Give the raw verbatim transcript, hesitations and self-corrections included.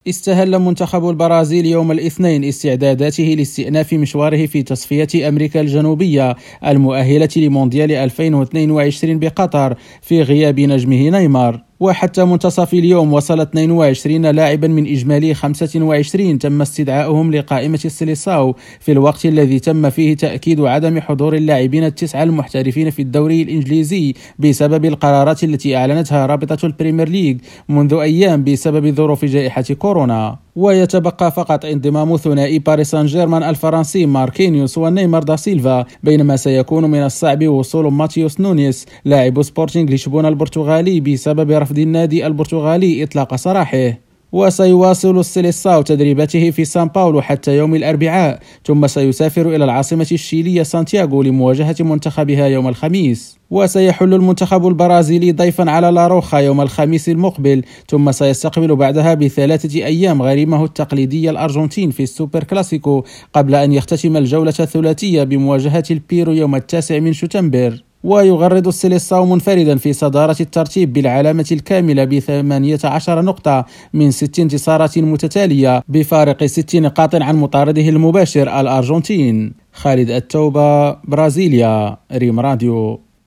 استهل منتخب البرازيل يوم الاثنين استعداداته لاستئناف مشواره في تصفية أمريكا الجنوبية المؤهلة لمونديال ألفين واثنين وعشرين بقطر في غياب نجمه نيمار. وحتى منتصف اليوم وصل اثنين وعشرين لاعبا من إجمالي خمسة وعشرين تم استدعائهم لقائمة السيليساو في الوقت الذي تم فيه تأكيد عدم حضور اللاعبين التسعة المحترفين في الدوري الإنجليزي بسبب القرارات التي أعلنتها رابطة البريمير ليج منذ أيام بسبب ظروف جائحة كورونا. ويتبقى فقط انضمام ثنائي باريس سان جيرمان الفرنسي ماركينيوس ونيمار دا سيلفا، بينما سيكون من الصعب وصول ماتيوس نونيس لاعب سبورتينغ لشبونة البرتغالي بسبب رفض النادي البرتغالي إطلاق سراحه. وسيواصل السيليساو تدريباته في سان باولو حتى يوم الأربعاء، ثم سيسافر إلى العاصمة الشيلية سانتياغو لمواجهة منتخبها يوم الخميس. وسيحل المنتخب البرازيلي ضيفا على لاروخا يوم الخميس المقبل، ثم سيستقبل بعدها بثلاثة أيام غريمه التقليدي الأرجنتين في السوبر كلاسيكو، قبل أن يختتم الجولة الثلاثية بمواجهة البيرو يوم التاسع من شتنبر. ويغرد السيليساو منفردا في صدارة الترتيب بالعلامة الكاملة بثمانية عشر نقطة من ست انتصارات متتالية بفارق ست نقاط عن مطارده المباشر الأرجنتين. خالد التوبة، برازيليا، ريم راديو.